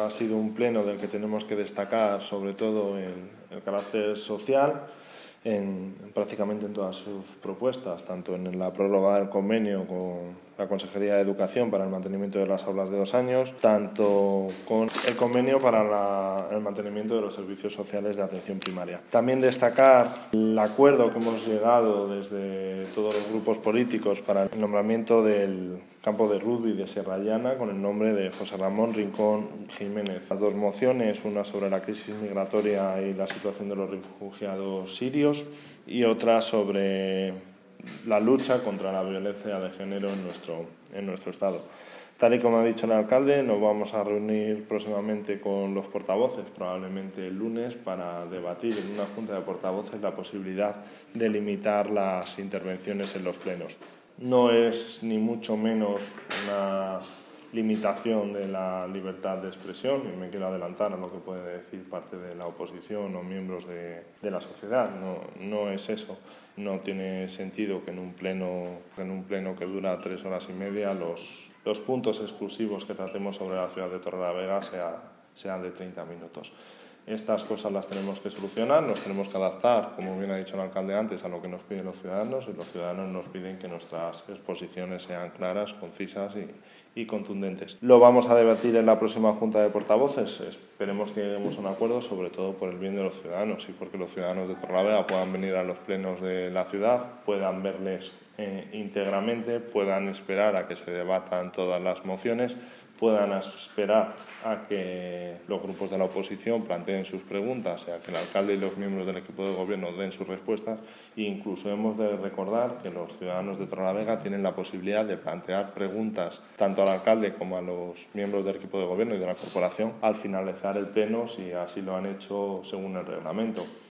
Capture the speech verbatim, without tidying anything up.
ha sido un pleno del que tenemos que destacar sobre todo el, el carácter social en, prácticamente en todas sus propuestas, tanto en la prórroga del convenio con la Consejería de Educación para el mantenimiento de las aulas de dos años, tanto con el convenio para la, el mantenimiento de los servicios sociales de atención primaria. También destacar el acuerdo que hemos llegado desde todos los grupos políticos para el nombramiento del campo de rugby de Sierra Llana con el nombre de José Ramón Rincón Jiménez. Las dos mociones, una sobre la crisis migratoria y la situación de los refugiados sirios y otra sobre la lucha contra la violencia de género en nuestro, en nuestro Estado. Tal y como ha dicho el alcalde, nos vamos a reunir próximamente con los portavoces, probablemente el lunes, para debatir en una junta de portavoces la posibilidad de limitar las intervenciones en los plenos. No es ni mucho menos una limitación de la libertad de expresión, y me quiero adelantar a lo que puede decir parte de la oposición o miembros de, de la sociedad. No, no es eso. No tiene sentido que en un pleno, en un pleno que dura tres horas y media los, los puntos exclusivos que tratemos sobre la ciudad de Torrelavega sea, sean de treinta minutos. Estas cosas las tenemos que solucionar, nos tenemos que adaptar, como bien ha dicho el alcalde antes, a lo que nos piden los ciudadanos, y los ciudadanos nos piden que nuestras exposiciones sean claras, concisas y, y contundentes. Lo vamos a debatir en la próxima Junta de Portavoces. Esperemos que lleguemos a un acuerdo, sobre todo por el bien de los ciudadanos y porque los ciudadanos de Torrelavega puedan venir a los plenos de la ciudad, puedan verles eh, íntegramente, puedan esperar a que se debatan todas las mociones, puedan esperar a que los grupos de la oposición planteen sus preguntas, a que el alcalde y los miembros del equipo de gobierno den sus respuestas, e incluso hemos de recordar que los ciudadanos de Torrelavega tienen la posibilidad de plantear preguntas tanto al alcalde como a los miembros del equipo de gobierno y de la corporación al finalizar el pleno, si así lo han hecho según el reglamento.